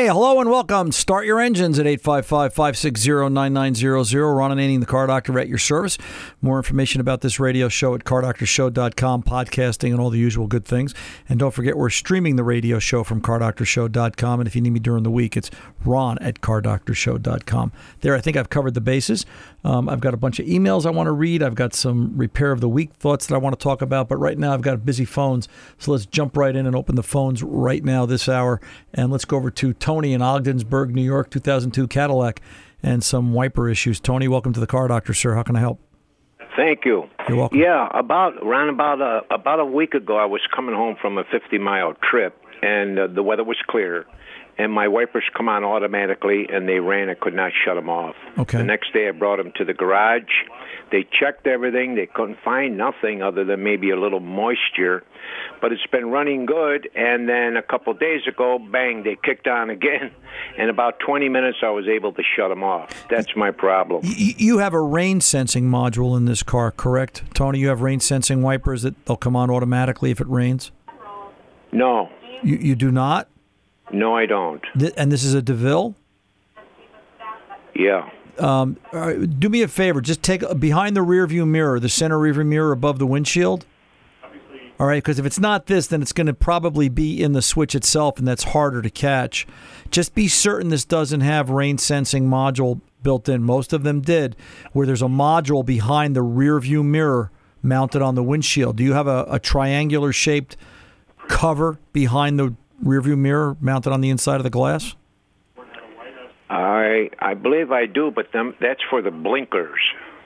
hello and welcome. Start your engines at 855-560-9900. Ron Ananian, the Car Doctor, at your service. More information about this radio show at cardoctorshow.com, podcasting, and all the usual good things. And don't forget, we're streaming the radio show from cardoctorshow.com. And if you need me during the week, it's ron at cardoctorshow.com. There, I think I've covered the bases. I've got a bunch of emails I want to read. I've got some repair of the week thoughts that I want to talk about. But right now, I've got busy phones. So let's jump right in and open the phones right now this hour. And let's go over to Tony in Ogdensburg, New York, 2002 Cadillac, and some wiper issues. Tony, welcome to the Car Doctor, sir. How can I help? Thank you. You're welcome. Yeah, about a week ago, I was coming home from a 50-mile trip, and the weather was clear, and my wipers come on automatically, and they ran. I could not shut them off. Okay. The next day, I brought them to the garage. They checked everything. They couldn't find nothing other than maybe a little moisture, but it's been running good. And then a couple of days ago, bang, they kicked on again. In about 20 minutes, I was able to shut them off. That's my problem. You have a rain sensing module in this car, correct, Tony? You have rain sensing wipers that they'll come on automatically if it rains? No. You do not? No, I don't. And this is a DeVille? Yeah. All right, do me a favor. Just take behind the rear view mirror, the center rear view mirror above the windshield. All right, because if it's not this, then it's going to probably be in the switch itself, and that's harder to catch. Just be certain this doesn't have rain sensing module built in. Most of them did, where there's a module behind the rear view mirror mounted on the windshield. Do you have a triangular shaped cover behind the rear view mirror mounted on the inside of the glass? I believe I do, but that's for the blinkers.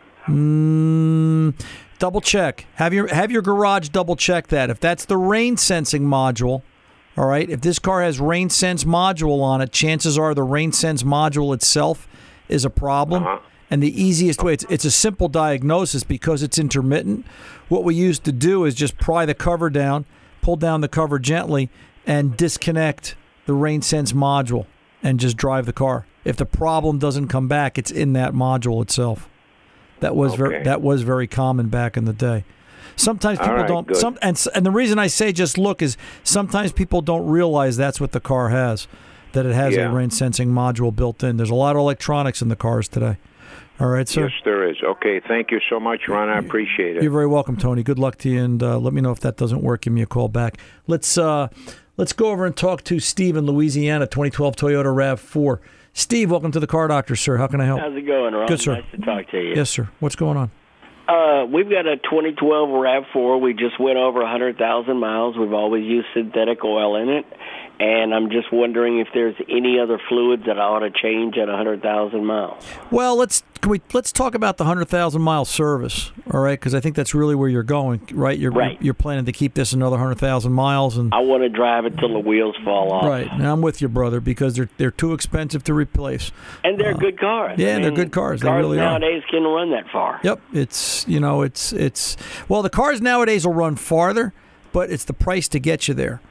Double check. Have your garage double check that. If that's the rain sensing module, all right, if this car has rain sense module on it, chances are the rain sense module itself is a problem. Uh-huh. And the easiest way, it's a simple diagnosis because it's intermittent. What we used to do is just pry the cover down, pull down the cover gently, and disconnect the rain sense module and just drive the car. If the problem doesn't come back, it's in that module itself. That was very common back in the day. Sometimes people don't. And the reason I say just look is sometimes people don't realize that's what the car has, that it has a rain sensing module built in. There's a lot of electronics in the cars today. All right, sir? Yes, there is. Okay, thank you so much, Ron. I appreciate it. You're very welcome, Tony. Good luck to you, and let me know if that doesn't work. Give me a call back. Let's go over and talk to Steve in Louisiana, 2012 Toyota RAV4. Steve, welcome to the Car Doctor, sir. How can I help? How's it going, Ron? Good, sir. Nice to talk to you. Yes, sir. What's going on? We've got a 2012 RAV4. We just went over 100,000 miles. We've always used synthetic oil in it. And I'm just wondering if there's any other fluids that I ought to change at 100,000 miles. Well, let's talk about the 100,000 mile service, all right? Because I think that's really where you're going, right? You're planning to keep this another 100,000 miles, and I want to drive it till the wheels fall off. Right, and I'm with you, brother, because they're too expensive to replace. And they're good cars. Yeah, they're good cars. They really are. Cars nowadays can run that far. Yep, it's well, the cars nowadays will run farther, but it's the price to get you there.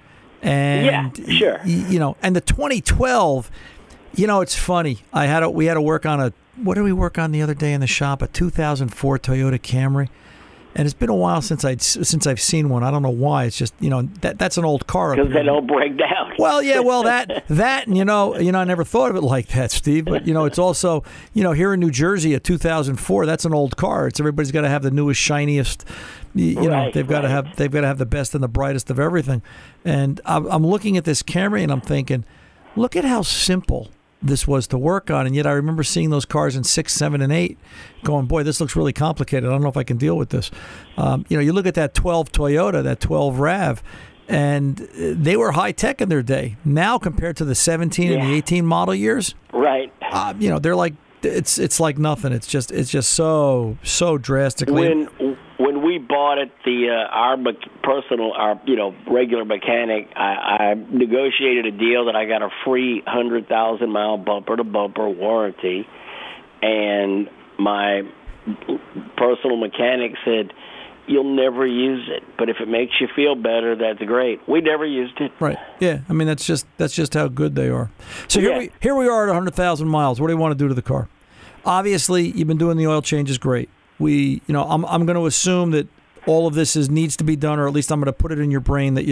And yeah, sure. And the 2012, it's funny. We had to work on what did we work on the other day in the shop? A 2004 Toyota Camry. And it's been a while since I've seen one. I don't know why. It's just that's an old car. Because they don't break down. Well, yeah, that and I never thought of it like that, Steve. But it's also here in New Jersey, a 2004. That's an old car. Everybody's got to have the newest, shiniest. They've got to have the best and the brightest of everything. And I'm looking at this Camry and I'm thinking, look at how simple this was to work on, and yet I remember seeing those cars in 6, 7, and 8 going, boy, this looks really complicated. I don't know if I can deal with this. You look at that 12 Toyota, that 12 RAV, and they were high-tech in their day. Now, compared to the 17 and the 18 model years, right? They're like, it's like nothing. It's just so drastically. When we bought it, our regular mechanic, I negotiated a deal that I got a free 100,000 mile bumper to bumper warranty, and my personal mechanic said, "You'll never use it, but if it makes you feel better, that's great." We never used it. Right? Yeah. I mean, that's just how good they are. So here we are at 100,000 miles. What do you want to do to the car? Obviously, you've been doing the oil changes. Great. I'm going to assume that all of this needs to be done, or at least I'm going to put it in your brain that you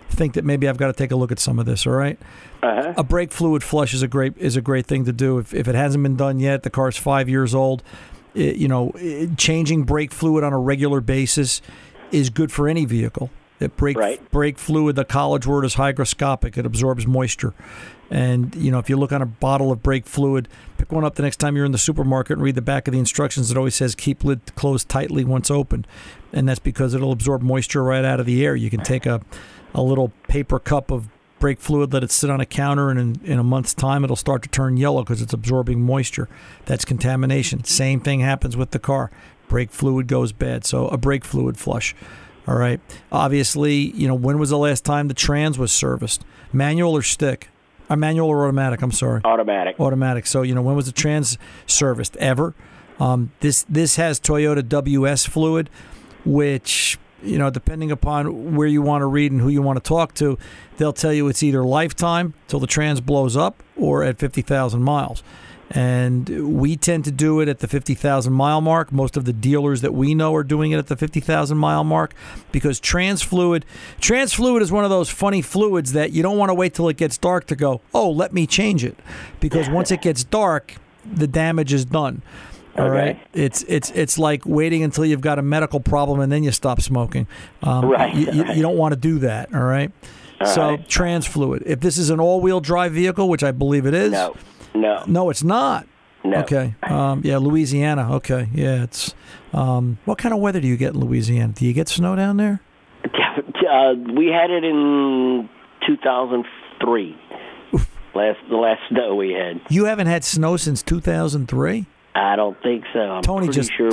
think that maybe I've got to take a look at some of this. All right. A brake fluid flush is a great thing to do. If it hasn't been done yet, the car's 5 years old. Changing brake fluid on a regular basis is good for any vehicle. Brake fluid, the college word is hygroscopic. It absorbs moisture. And, if you look on a bottle of brake fluid, pick one up the next time you're in the supermarket and read the back of the instructions. It always says keep lid closed tightly once opened. And that's because it'll absorb moisture right out of the air. You can take a little paper cup of brake fluid, let it sit on a counter, and in a month's time it'll start to turn yellow because it's absorbing moisture. That's contamination. Same thing happens with the car. Brake fluid goes bad. So a brake fluid flush. All right. Obviously, when was the last time the trans was serviced? Manual or stick? Manual or automatic? I'm sorry. Automatic. So, when was the trans serviced? Ever? This has Toyota WS fluid, which, depending upon where you want to read and who you want to talk to, they'll tell you it's either lifetime till the trans blows up or at 50,000 miles. And we tend to do it at the 50,000 mile mark. Most of the dealers that we know are doing it at the 50,000 mile mark because trans fluid is one of those funny fluids that you don't want to wait till it gets dark to go, oh, let me change it. Because once it gets dark, the damage is done. All right. It's like waiting until you've got a medical problem and then you stop smoking. You don't want to do that. All right. Trans fluid. If this is an all-wheel drive vehicle, which I believe it is. No, it's not. No. Okay. Louisiana. Okay. Yeah, it's. What kind of weather do you get in Louisiana? Do you get snow down there? We had it in 2003. The last snow we had. You haven't had snow since 2003? I don't think so. Tony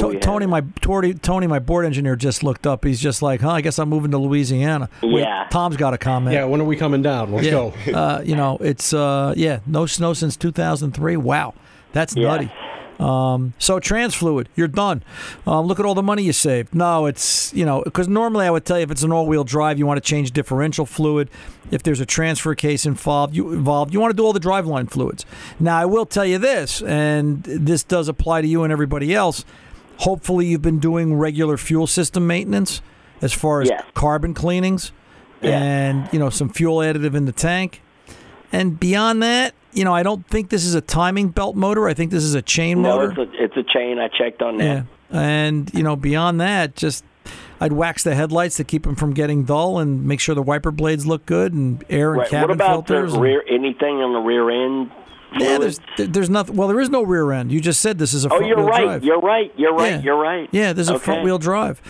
my board engineer just looked up. He's just like, I guess I'm moving to Louisiana. Wait, Tom's got a comment. Yeah, when are we coming down? Let's go. It's no snow since 2003. Wow, that's nutty. So trans fluid, you're done. Look at all the money you saved. No, it's, because normally I would tell you if it's an all-wheel drive, you want to change differential fluid. If there's a transfer case involved, you want to do all the driveline fluids. Now, I will tell you this, and this does apply to you and everybody else. Hopefully you've been doing regular fuel system maintenance as far as carbon cleanings and, some fuel additive in the tank. And beyond that, I don't think this is a timing belt motor. I think this is a chain motor. No, it's a chain. I checked on that. Yeah. And, beyond that, just I'd wax the headlights to keep them from getting dull and make sure the wiper blades look good and air and cabin filters. What about the anything on the rear end? Yeah, there's nothing. Well, there is no rear end. You just said this is a front-wheel drive. You're right. Yeah, this is a front-wheel drive.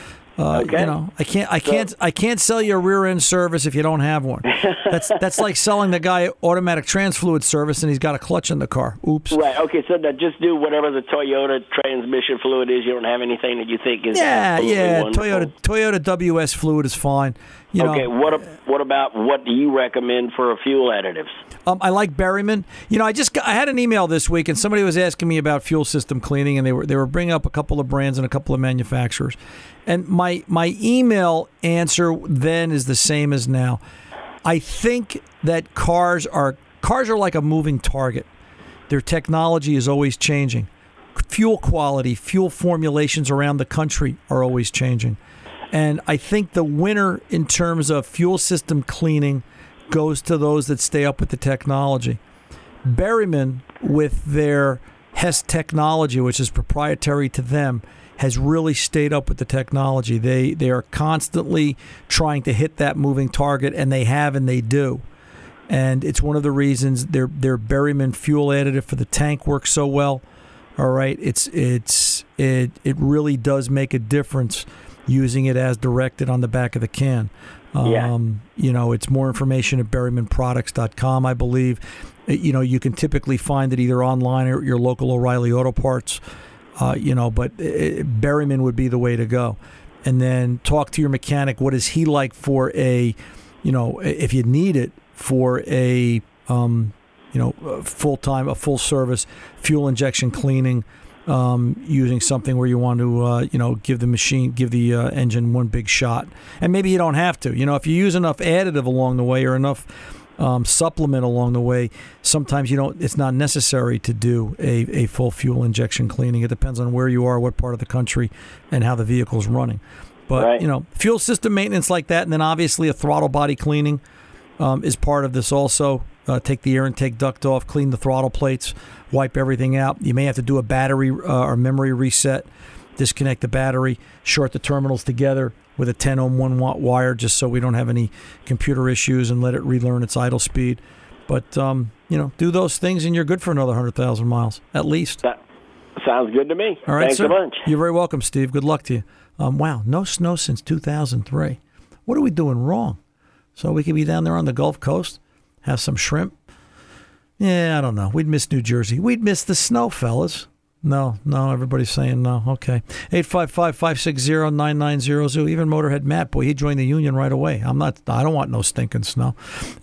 I can't sell you a rear end service if you don't have one. That's like selling the guy automatic trans fluid service and he's got a clutch in the car. Oops. Right. Okay. So just do whatever the Toyota transmission fluid is. You don't have anything that you think is wonderful. Toyota WS fluid is fine. Okay. What about what do you recommend for fuel additives? I like Berryman. I had an email this week and somebody was asking me about fuel system cleaning and they were bringing up a couple of brands and a couple of manufacturers. And my email answer then is the same as now. I think that cars are like a moving target. Their technology is always changing. Fuel quality, fuel formulations around the country are always changing. And I think the winner in terms of fuel system cleaning goes to those that stay up with the technology. Berryman, with their Hess technology, which is proprietary to them, has really stayed up with the technology. They are constantly trying to hit that moving target, and they have, and they do. And it's one of the reasons their Berryman fuel additive for the tank works so well. All right, it really does make a difference using it as directed on the back of the can. It's more information at berrymanproducts.com, I believe. You can typically find it either online or at your local O'Reilly Auto Parts. But Berryman would be the way to go. And then talk to your mechanic. What is he like for if you need it for a full service fuel injection cleaning, using something where you want to, give the engine one big shot. And maybe you don't have to. If you use enough additive along the way or enough supplement along the way, sometimes it's not necessary to do a full fuel injection cleaning. It depends on where you are, what part of the country, and how the vehicle's running. But, fuel system maintenance like that, and then obviously a throttle body cleaning is part of this also. Take the air intake duct off, clean the throttle plates, wipe everything out. You may have to do a battery or memory reset, disconnect the battery, short the terminals together with a 10 ohm 1 watt wire just so we don't have any computer issues and let it relearn its idle speed. But, do those things and you're good for another 100,000 miles, at least. That sounds good to me. All right, Thanks sir. a bunch. You're very welcome, Steve. Good luck to you. Wow, no snow since 2003. What are we doing wrong? So we could be down there on the Gulf Coast, have some shrimp. Yeah, I don't know. We'd miss New Jersey. We'd miss the snow, fellas. No, everybody's saying no. Okay. 855-560-9900. Even Motorhead Matt, boy, he joined the union right away. I don't want no stinking snow.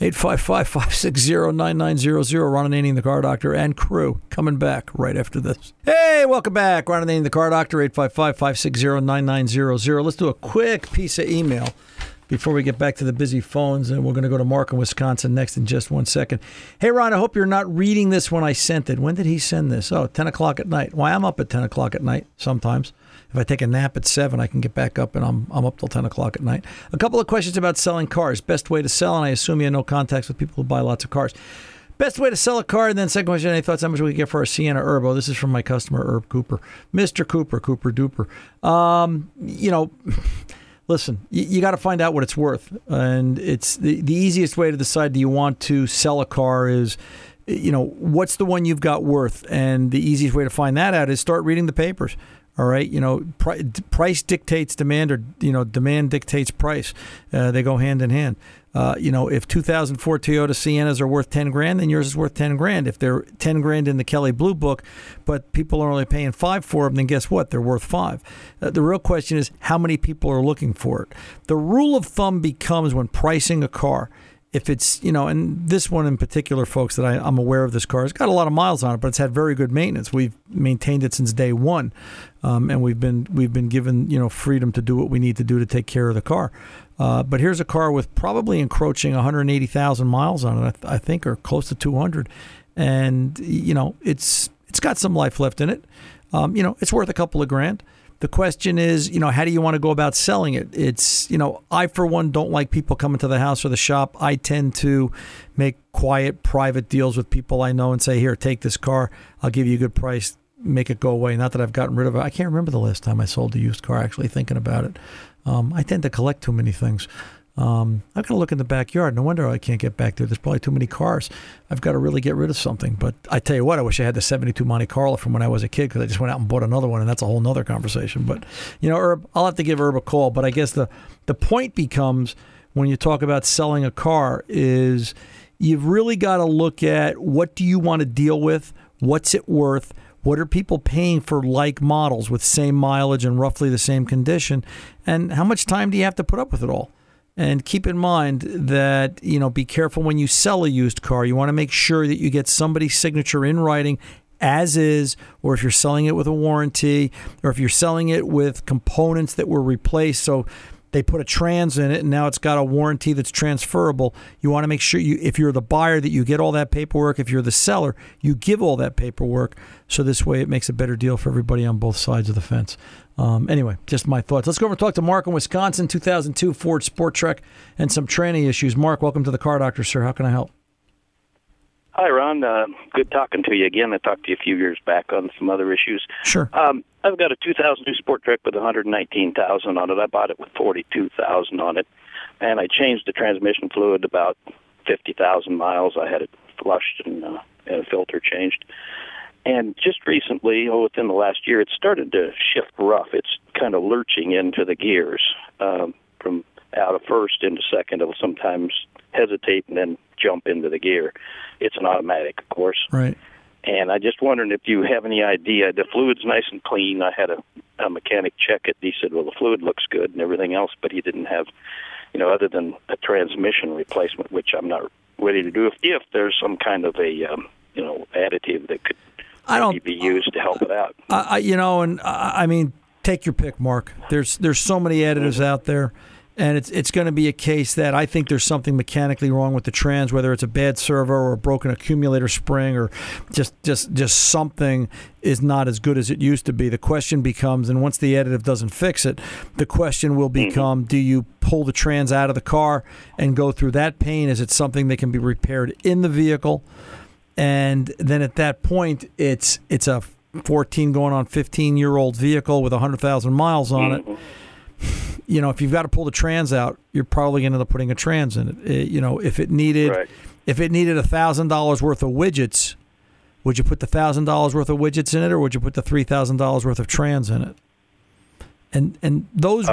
855-560-9900. Ron Ananian, the Car Doctor, and crew coming back right after this. Hey, welcome back. Ron Ananian, the Car Doctor, 855-560-9900. Let's do a quick piece of email before we get back to the busy phones, and we're going to go to Mark in Wisconsin next in just 1 second. Hey, Ron, I hope you're not reading this when I sent it. When did he send this? 10 o'clock at night. Well, I'm up at 10 o'clock at night sometimes. If I take a nap at 7, I can get back up, and I'm up till 10 o'clock at night. A couple of questions about selling cars. Best way to sell, and I assume you have no contacts with people who buy lots of cars. Best way to sell a car, and then second question, any thoughts how much we can get for our Sienna Urbo? This is from my customer, Herb Cooper. Mr. Cooper Duper. Listen, you got to find out what it's worth. And it's the easiest way to decide, do you want to sell a car is, what's the one you've got worth? And the easiest way to find that out is start reading the papers. All right. Price dictates demand, or, demand dictates price. They go hand in hand. If 2004 Toyota Siennas are worth 10 grand, then yours is worth 10 grand. If they're 10 grand in the Kelley Blue Book, but people are only paying 5 for them, then guess what? They're worth 5. The real question is how many people are looking for it. The rule of thumb becomes when pricing a car, if it's, and this one in particular, folks, that I'm aware of, this car, it's got a lot of miles on it, but it's had very good maintenance. We've maintained it since day one, and we've been given, freedom to do what we need to do to take care of the car. But here's a car with probably encroaching 180,000 miles on it, I think, or close to 200. And, it's got some life left in it. It's worth a couple of grand. The question is, how do you want to go about selling it? It's, I, for one, don't like people coming to the house or the shop. I tend to make quiet, private deals with people I know and say, here, take this car. I'll give you a good price. Make it go away. Not that I've gotten rid of it. I can't remember the last time I sold a used car, actually, thinking about it. I tend to collect too many things. I've got to look in the backyard. No wonder I can't get back there. There's probably too many cars. I've got to really get rid of something. But I tell you what, I wish I had the 72 Monte Carlo from when I was a kid, because I just went out and bought another one, and that's a whole nother conversation. But, Herb, I'll have to give Herb a call. But I guess the point becomes, when you talk about selling a car, is you've really got to look at, what do you want to deal with? What's it worth? What are people paying for like models with same mileage and roughly the same condition? And how much time do you have to put up with it all? And keep in mind that, be careful when you sell a used car. You want to make sure that you get somebody's signature in writing as is, or if you're selling it with a warranty, or if you're selling it with components that were replaced, so they put a trans in it and now it's got a warranty that's transferable. You want to make sure, if you're the buyer, that you get all that paperwork. If you're the seller, you give all that paperwork. So this way it makes a better deal for everybody on both sides of the fence. Anyway, just my thoughts. Let's go over and talk to Mark in Wisconsin, 2002 Ford Sport Trek, and some tranny issues. Mark, welcome to the Car Doctor, sir. How can I help? Hi, Ron. Good talking to you again. I talked to you a few years back on some other issues. Sure. I've got a 2002 Sport Trek with 119,000 on it. I bought it with 42,000 on it, and I changed the transmission fluid about 50,000 miles. I had it flushed and a filter changed. And just recently, within the last year, it started to shift rough. It's kind of lurching into the gears from out of first into second. It'll sometimes hesitate and then jump into the gear. It's an automatic, of course. Right. And I just wondering if you have any idea. The fluid's nice and clean. I had a mechanic check it. He said, well, the fluid looks good and everything else, but he didn't have, other than a transmission replacement, which I'm not ready to do. If there's some kind of a, additive that could be used to help it out. I mean, take your pick, Mark. There's so many additives out there. And it's going to be a case that I think there's something mechanically wrong with the trans, whether it's a bad servo or a broken accumulator spring or just something is not as good as it used to be. The question becomes, and once the additive doesn't fix it, the question will become, do you pull the trans out of the car and go through that pain? Is it something that can be repaired in the vehicle? And then at that point, it's a 14 going on 15-year-old vehicle with 100,000 miles on it. You know, if you've got to pull the trans out, you're probably going to end up putting a trans in it. You know, if it needed $1,000 worth of widgets, would you put the $1,000 worth of widgets in it, or would you put the $3,000 worth of trans in it? And those,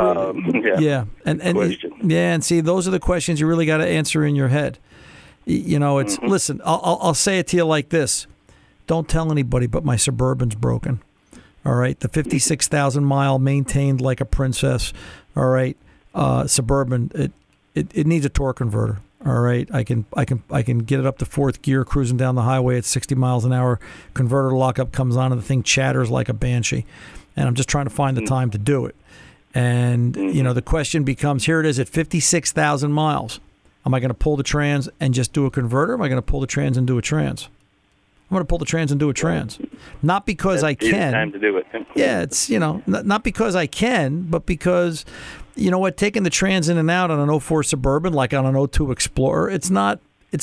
and see, those are the questions you really got to answer in your head. You know, it's listen. I'll say it to you like this: don't tell anybody, but my Suburban's broken. All right, the 56,000 mile maintained like a princess. All right, Suburban. It needs a torque converter. All right, I can get it up to fourth gear, cruising down the highway at 60 miles an hour. Converter lockup comes on, and the thing chatters like a banshee. And I'm just trying to find the time to do it. And you know, the question becomes: here it is at 56,000 miles. Am I going to pull the trans and just do a converter? Or am I going to pull the trans and do a trans? I'm going to pull the trans and do a trans. Not because I can. Time to do it. Yeah, it's, you know, not because I can, but because, you know what, taking the trans in and out on an 04 Suburban, like on an 02 Explorer, it's not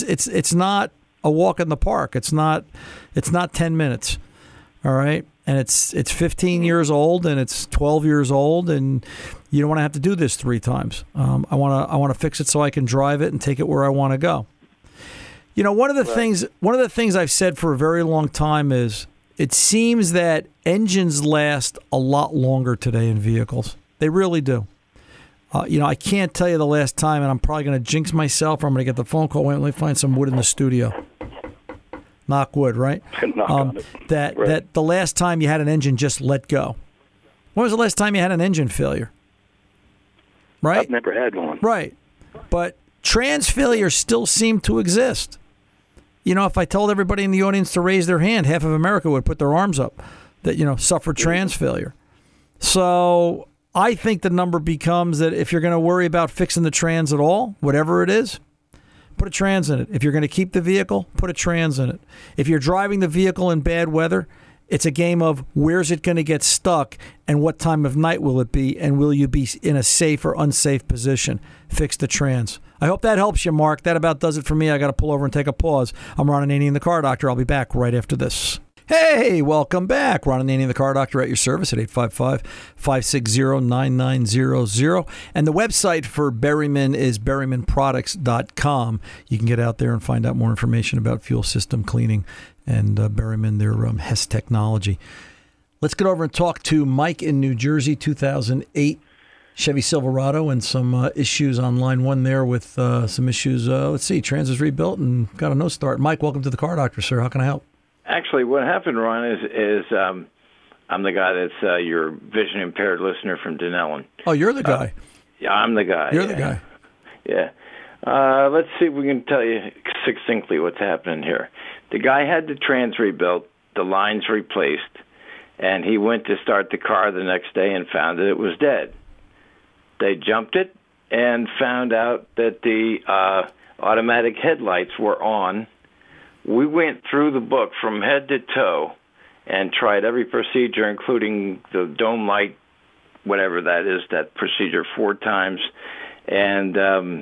a walk in the park. It's not 10 minutes. All right? And it's 15 years old and it's 12 years old, and you don't want to have to do this 3 times. I want to fix it so I can drive it and take it where I want to go. You know, one of the things I've said for a very long time is it seems that engines last a lot longer today in vehicles. They really do. You know, I can't tell you the last time, and I'm probably going to jinx myself, or I'm going to get the phone call. Wait, let me find some wood in the studio. Knock wood, right? That the last time you had an engine just let go. When was the last time you had an engine failure? Right? I've never had one. Right. But trans failures still seem to exist. You know, if I told everybody in the audience to raise their hand, half of America would put their arms up that, you know, suffered trans failure. So I think the number becomes that if you're going to worry about fixing the trans at all, whatever it is, put a trans in it. If you're going to keep the vehicle, put a trans in it. If you're driving the vehicle in bad weather, it's a game of where's it going to get stuck and what time of night will it be, and will you be in a safe or unsafe position? Fix the trans. I hope that helps you, Mark. That about does it for me. I got to pull over and take a pause. I'm Ron Ananian, the Car Doctor. I'll be back right after this. Hey, welcome back. Ron Ananian, the Car Doctor, at your service at 855-560-9900. And the website for Berryman is berrymanproducts.com. You can get out there and find out more information about fuel system cleaning and Berryman, their Hess technology. Let's get over and talk to Mike in New Jersey, 2008 Chevy Silverado, and some issues on line one there with some issues. Let's see, trans is rebuilt and got a no start. Mike, welcome to the Car Doctor, sir. How can I help? Actually, what happened, Ron, is I'm the guy that's your vision impaired listener from Dunellen. Oh, you're the guy. Yeah, I'm the guy. You're the guy. Yeah. Let's see if we can tell you succinctly what's happening here. The guy had the trans rebuilt, the lines replaced, and he went to start the car the next day and found that it was dead. They jumped it and found out that the automatic headlights were on. We went through the book from head to toe and tried every procedure, including the dome light, whatever that is, that procedure 4 times, and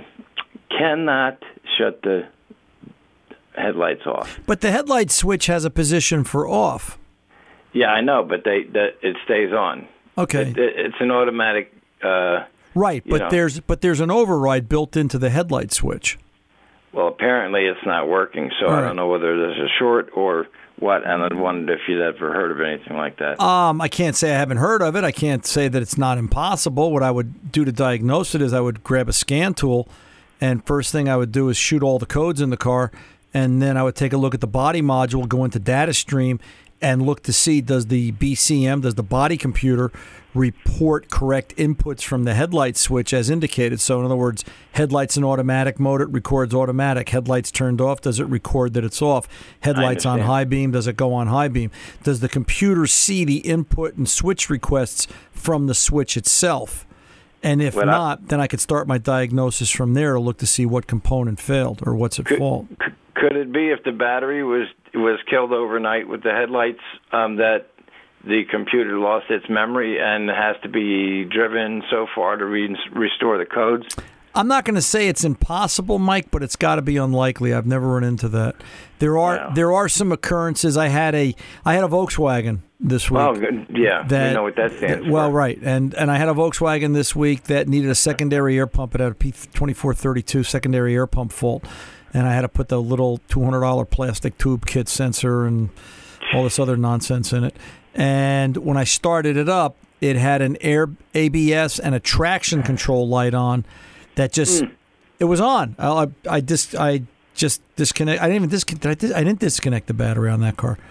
cannot shut the headlights off. But the headlight switch has a position for off. Yeah, I know, but it stays on. Okay. It's an automatic. Right, but there's an override built into the headlight switch. Well, apparently it's not working, so I don't know whether there's a short or what, and I wondered if you'd ever heard of anything like that. I can't say I haven't heard of it. I can't say that it's not impossible. What I would do to diagnose it is I would grab a scan tool, and first thing I would do is shoot all the codes in the car, and then I would take a look at the body module, go into data stream, and look to see, does the BCM, does the body computer report correct inputs from the headlight switch as indicated? So in other words, headlights in automatic mode, it records automatic. Headlights turned off, does it record that it's off? Headlights on high beam, does it go on high beam? Does the computer see the input and switch requests from the switch itself? And if not, then I could start my diagnosis from there to look to see what component failed or what's at fault. Could it be if the battery was killed overnight with the headlights that the computer lost its memory and has to be driven so far to restore the codes? I'm not going to say it's impossible, Mike, but it's got to be unlikely. I've never run into that. There are some occurrences. I had a Volkswagen this week. Oh, good. Yeah, you know what that stands for. Well, right, and I had a Volkswagen this week that needed a secondary air pump. It had a P2432 secondary air pump fault, and I had to put the little $200 plastic tube kit sensor and all this other nonsense in it. And when I started it up, it had an ABS and a traction control light on. That just it was on. I just disconnect. I didn't disconnect the battery on that car,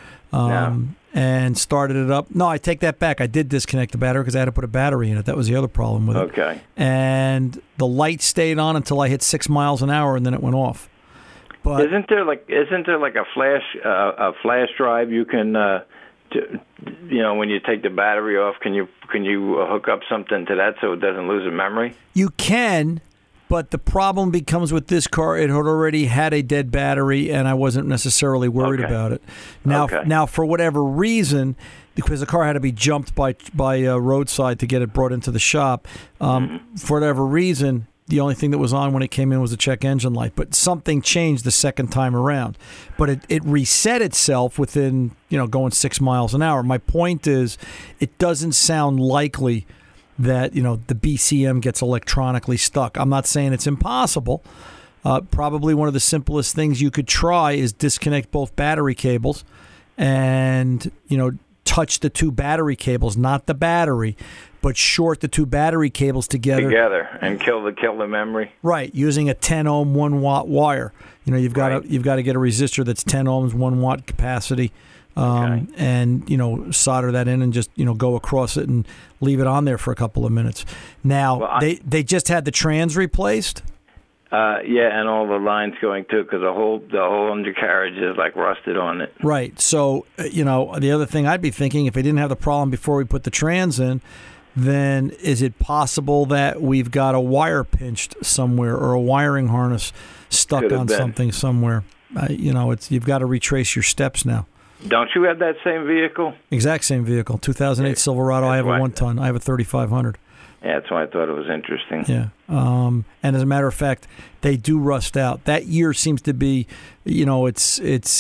and started it up. No, I take that back. I did disconnect the battery because I had to put a battery in it. That was the other problem with it. Okay. And the light stayed on until I hit 6 miles an hour, and then it went off. But isn't there like a flash drive you can? When you take the battery off, can you hook up something to that so it doesn't lose its memory? You can, but the problem becomes with this car, it had already had a dead battery, and I wasn't necessarily worried about it. Now, for whatever reason, because the car had to be jumped by roadside to get it brought into the shop, for whatever reason, the only thing that was on when it came in was the check engine light. But something changed the second time around. But it reset itself within, going 6 miles an hour. My point is, it doesn't sound likely that, the BCM gets electronically stuck. I'm not saying it's impossible. Probably one of the simplest things you could try is disconnect both battery cables and, touch the two battery cables, not the battery, but short the two battery cables together and kill the memory. Right, using a 10 ohm 1 watt wire. You've got to get a resistor that's 10 ohms 1 watt capacity, and solder that in and just go across it and leave it on there for a couple of minutes. Now they just had the trans replaced. And all the lines going too, because the whole undercarriage is like rusted on it. Right. So the other thing I'd be thinking, if they didn't have the problem before we put the trans in, then is it possible that we've got a wire pinched somewhere or a wiring harness stuck on something somewhere? You've got to retrace your steps now. Don't you have that same vehicle? Exact same vehicle, 2008 Silverado. I have a 1-ton. I have a 3500. Yeah, that's why I thought it was interesting. Yeah. And as a matter of fact, they do rust out. That year seems to be, it's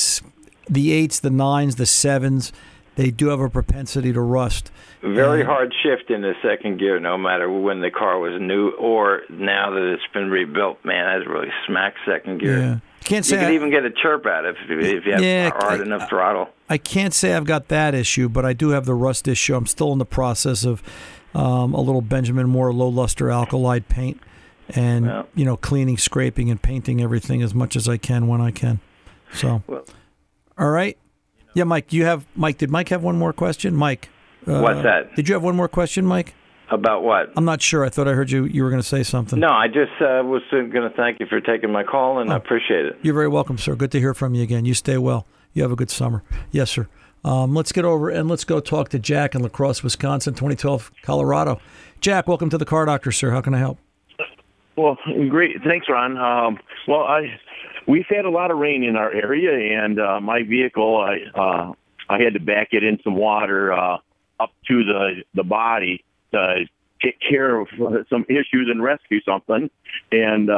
the 8s, the 9s, the 7s. They do have a propensity to rust. Very hard shift in the second gear, no matter when the car was new or now that it's been rebuilt. Man, that's really smack second gear. Yeah. You can even get a chirp out if you have hard enough throttle. I can't say I've got that issue, but I do have the rust issue. I'm still in the process of a little Benjamin Moore low luster alkylide paint and cleaning, scraping, and painting everything as much as I can when I can. So, all right. Yeah, Mike. Did Mike have one more question? Mike. What's that? Did you have one more question, Mike? About what? I'm not sure. I thought I heard you were going to say something. No, I just was going to thank you for taking my call, and I appreciate it. You're very welcome, sir. Good to hear from you again. You stay well. You have a good summer. Yes, sir. Let's get over and let's go talk to Jack in La Crosse, Wisconsin, 2012 Colorado. Jack, welcome to the Car Doctor, sir. How can I help? Well, great. Thanks, Ron. We've had a lot of rain in our area, and my vehicle, I had to back it in some water up to the body to take care of some issues and rescue something. And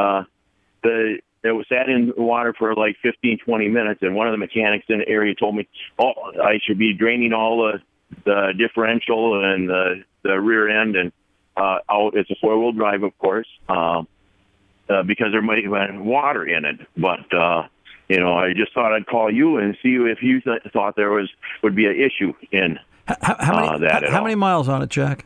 it was sat in the water for like 15, 20 minutes, and one of the mechanics in the area told me, I should be draining all the differential and the rear end and out. It's a four-wheel drive, of course, because there might have been water in it. But, I just thought I'd call you and see if you thought there would be an issue in that. How many miles on it, Jack?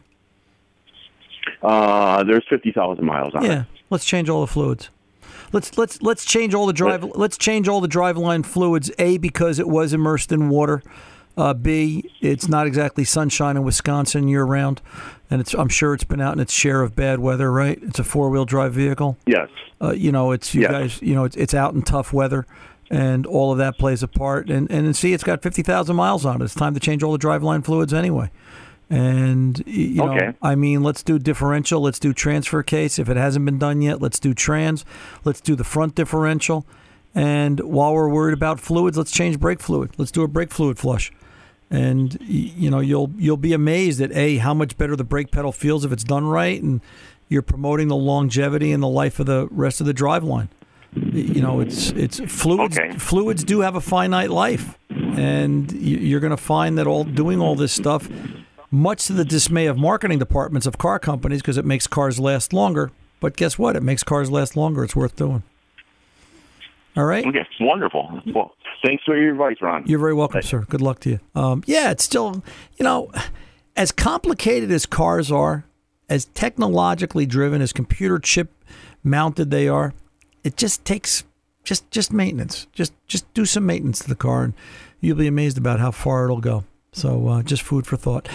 There's 50,000 miles on it. Yeah, let's change all the fluids. Let's change all the drive. Let's change all the driveline fluids. A, because it was immersed in water. B, it's not exactly sunshine in Wisconsin year round, and I'm sure it's been out in its share of bad weather. Right? It's a 4-wheel drive vehicle. Yes. Guys. It's out in tough weather, and all of that plays a part. And see, it's got 50,000 miles on it. It's time to change all the driveline fluids anyway. And, you know, I mean, let's do differential. Let's do transfer case. If it hasn't been done yet, let's do trans. Let's do the front differential. And while we're worried about fluids, let's change brake fluid. Let's do a brake fluid flush. And, you know, you'll be amazed at, A, how much better the brake pedal feels if it's done right. And you're promoting the longevity and the life of the rest of the driveline. You know, it's fluids. Okay. Fluids do have a finite life. And you're going to find that doing all this stuff, much to the dismay of marketing departments of car companies, because it makes cars last longer. But guess what? It makes cars last longer. It's worth doing. All right? Okay, wonderful. Well, thanks for your advice, Ron. You're very welcome, sir. Good luck to you. Yeah, it's still, you know, as complicated as cars are, as technologically driven, as computer chip mounted they are, it just takes just maintenance. Just do some maintenance to the car, and you'll be amazed about how far it'll go. So just food for thought.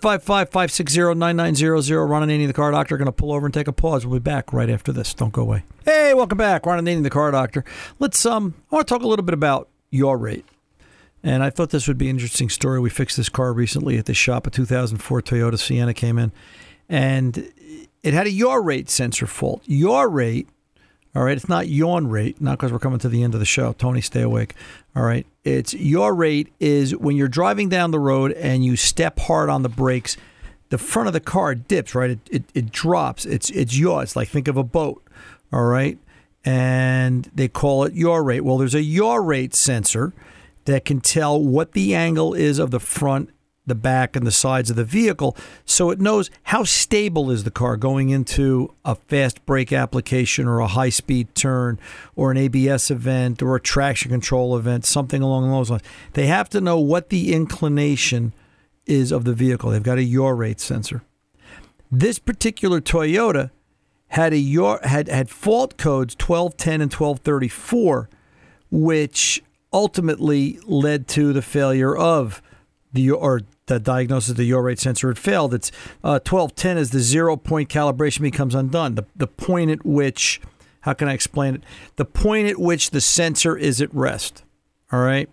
855-560-9900. Ron Ananian, the Car Doctor, going to pull over and take a pause. We'll be back right after this. Don't go away. Hey, welcome back. Ron Ananian, the Car Doctor. Let's I want to talk a little bit about yaw rate. And I thought this would be an interesting story. We fixed this car recently at the shop. A 2004 Toyota Sienna came in, and it had a yaw rate sensor fault. Yaw rate, all right, it's not yawn rate, not because we're coming to the end of the show. Tony, stay awake. All right, it's yaw rate is when you're driving down the road and you step hard on the brakes, the front of the car dips, right? It drops. It's yaw. It's like, think of a boat, all right? And they call it yaw rate. Well, there's a yaw rate sensor that can tell what the angle is of the front, the back, and the sides of the vehicle, so it knows how stable is the car going into a fast brake application or a high-speed turn or an ABS event or a traction control event, something along those lines. They have to know what the inclination is of the vehicle. They've got a yaw rate sensor. This particular Toyota had had fault codes 1210 and 1234, which ultimately led to the failure of the diagnosis of the yaw rate sensor had failed. It's 1210 is the 0-point calibration becomes undone. The point at which, how can I explain it? The point at which the sensor is at rest. All right?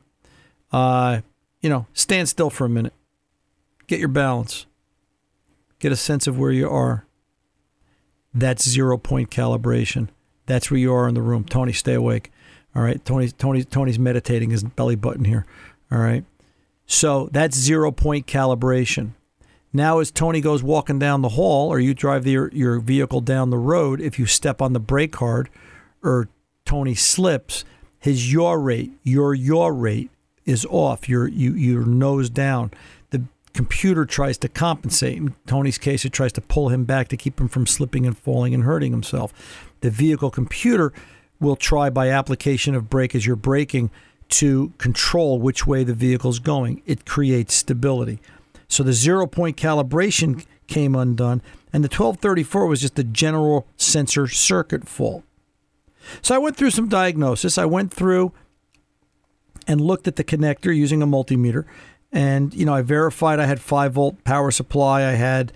You know, stand still for a minute. Get your balance. Get a sense of where you are. That's 0-point calibration. That's where you are in the room. Tony, stay awake. All right? Tony's meditating his belly button here. All right? So that's 0-point calibration. Now as Tony goes walking down the hall, or you drive your vehicle down the road, if you step on the brake hard or Tony slips, his yaw rate, your yaw rate is off. You're nose down. The computer tries to compensate. In Tony's case, it tries to pull him back to keep him from slipping and falling and hurting himself. The vehicle computer will try by application of brake as you're braking to control which way the vehicle's going. It creates stability. So the 0-point calibration came undone, and the 1234 was just a general sensor circuit fault. So I went through some diagnosis. I went through and looked at the connector using a multimeter, and I verified I had 5-volt power supply. I had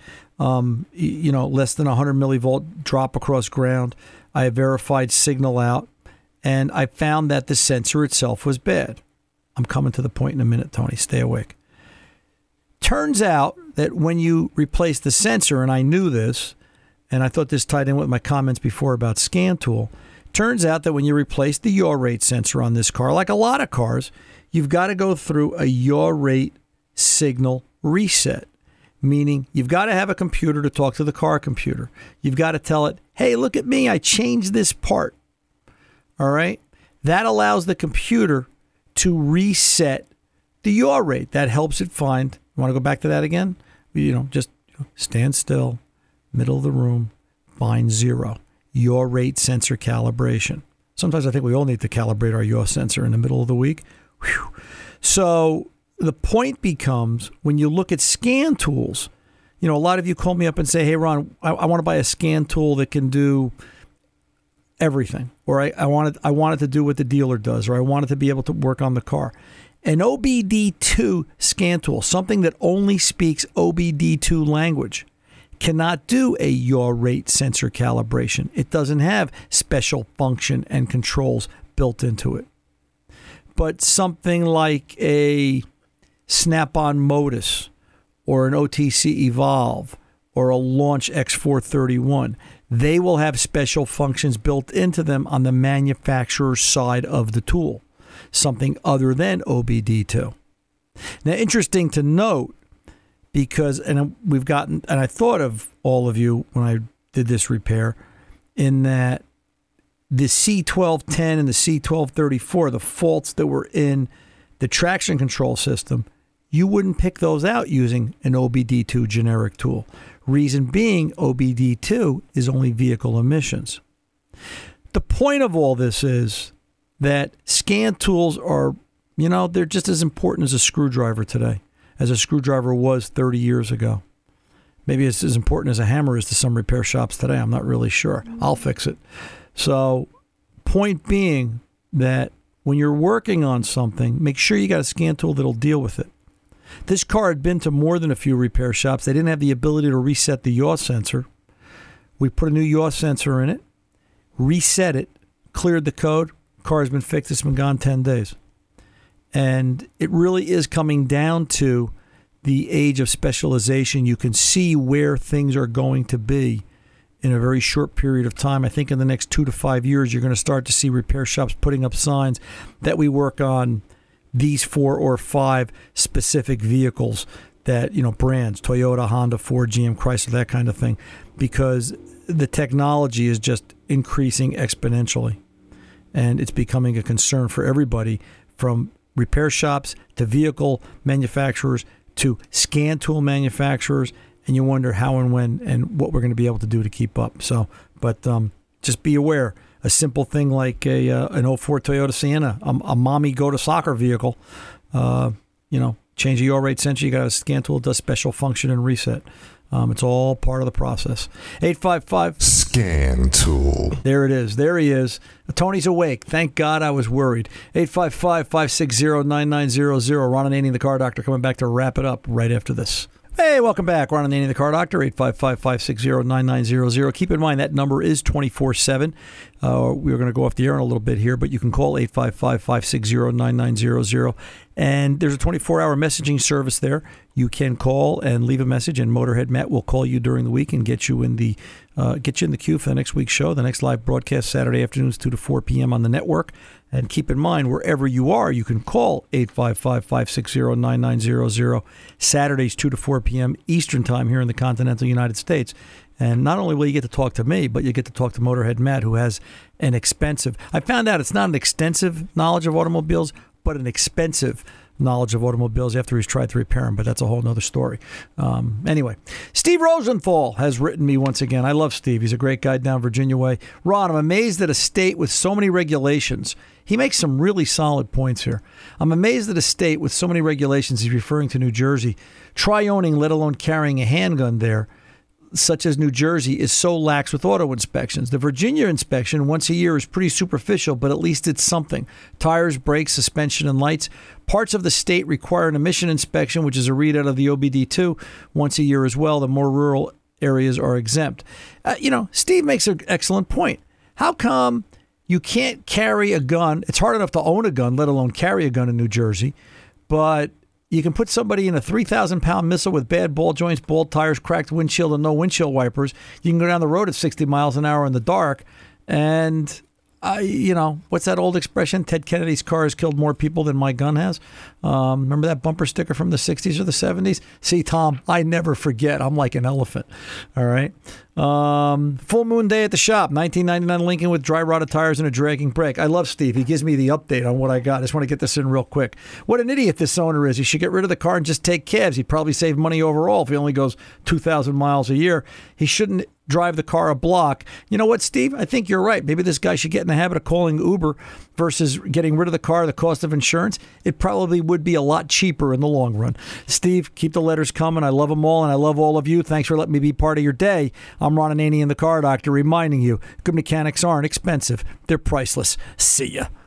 less than 100 millivolt drop across ground. I verified signal out. And I found that the sensor itself was bad. I'm coming to the point in a minute, Tony. Stay awake. Turns out that when you replace the sensor, and I knew this, and I thought this tied in with my comments before about ScanTool, turns out that when you replace the yaw rate sensor on this car, like a lot of cars, you've got to go through a yaw rate signal reset, meaning you've got to have a computer to talk to the car computer. You've got to tell it, hey, look at me, I changed this part. All right? That allows the computer to reset the yaw rate. That helps it find. You want to go back to that again? Just stand still, middle of the room, find 0. Yaw rate sensor calibration. Sometimes I think we all need to calibrate our yaw sensor in the middle of the week. Whew. So the point becomes, when you look at scan tools, a lot of you call me up and say, hey, Ron, I want to buy a scan tool that can do everything, or I wanted to do what the dealer does, or I wanted to be able to work on the car. An OBD2 scan tool, something that only speaks OBD2 language, cannot do a yaw rate sensor calibration. It doesn't have special function and controls built into it. But something like a Snap-on Modus or an OTC Evolve or a Launch X431, they will have special functions built into them on the manufacturer's side of the tool, something other than OBD2. Now, interesting to note, because, and I thought of all of you when I did this repair, in that the C1210 and the C1234, the faults that were in the traction control system, you wouldn't pick those out using an OBD2 generic tool. Reason being, OBD2 is only vehicle emissions. The point of all this is that scan tools are, they're just as important as a screwdriver today, as a screwdriver was 30 years ago. Maybe it's as important as a hammer is to some repair shops today. I'm not really sure. I'll fix it. So, point being that when you're working on something, make sure you got a scan tool that'll deal with it. This car had been to more than a few repair shops. They didn't have the ability to reset the yaw sensor. We put a new yaw sensor in it, reset it, cleared the code. Car has been fixed. It's been gone 10 days. And it really is coming down to the age of specialization. You can see where things are going to be in a very short period of time. I think in the next 2 to 5 years, you're going to start to see repair shops putting up signs that we work on these 4 or 5 specific vehicles that, brands, Toyota, Honda, Ford, GM, Chrysler, that kind of thing, because the technology is just increasing exponentially. And it's becoming a concern for everybody, from repair shops to vehicle manufacturers to scan tool manufacturers. And you wonder how and when and what we're going to be able to do to keep up. So, but just be aware. A simple thing like an 04 Toyota Sienna, a mommy go-to-soccer vehicle, change a yaw rate sensor, you got a scan tool, does special function and reset. It's all part of the process. 855 Scan Tool. There it is. There he is. Tony's awake. Thank God, I was worried. 855-560-9900. Ron Ananian, the Car Doctor, coming back to wrap it up right after this. Hey, welcome back. Ron Ananian, the Car Doctor, 855-560-9900. Keep in mind that number is 24/7. We're going to go off the air in a little bit here, but you can call 855-560-9900. And there's a 24-hour messaging service there. You can call and leave a message, and Motorhead Matt will call you during the week and get you in the queue for the next week's show. The next live broadcast Saturday afternoons, 2 to 4 p.m. on the network. And keep in mind, wherever you are, you can call 855-560-9900, Saturdays, 2 to 4 p.m. Eastern Time here in the continental United States. And not only will you get to talk to me, but you get to talk to Motorhead Matt, who has an expensive... I found out it's not an extensive knowledge of automobiles, but an expensive knowledge of automobiles after he's tried to repair them, but that's a whole other story. Anyway, Steve Rosenthal has written me once again. I love Steve. He's a great guy down Virginia way. Ron, I'm amazed at a state with so many regulations. He makes some really solid points here. I'm amazed at a state with so many regulations. He's referring to New Jersey. Try owning, let alone carrying a handgun there, such as New Jersey, is so lax with auto inspections. The Virginia inspection once a year is pretty superficial, but at least it's something. Tires, brakes, suspension, and lights. Parts of the state require an emission inspection, which is a readout of the OBD2 once a year as well. The more rural areas are exempt. Steve makes an excellent point. How come you can't carry a gun? It's hard enough to own a gun, let alone carry a gun in New Jersey, but you can put somebody in a 3,000-pound missile with bad ball joints, bald tires, cracked windshield, and no windshield wipers. You can go down the road at 60 miles an hour in the dark. And, what's that old expression? Ted Kennedy's car has killed more people than my gun has. Remember that bumper sticker from the 60s or the 70s? See, Tom, I never forget. I'm like an elephant. All right. Full moon day at the shop. 1999 Lincoln with dry rotted tires and a dragging brake. I love Steve. He gives me the update on what I got. I just want to get this in real quick. What an idiot this owner is. He should get rid of the car and just take cabs. He'd probably save money overall if he only goes 2,000 miles a year. He shouldn't drive the car a block. You know what, Steve? I think you're right. Maybe this guy should get in the habit of calling Uber versus getting rid of the car, the cost of insurance. It probably would be a lot cheaper in the long run. Steve, keep the letters coming. I love them all, and I love all of you. Thanks for letting me be part of your day. I'm Ron Ananian, the Car Doctor, reminding you, good mechanics aren't expensive. They're priceless. See ya.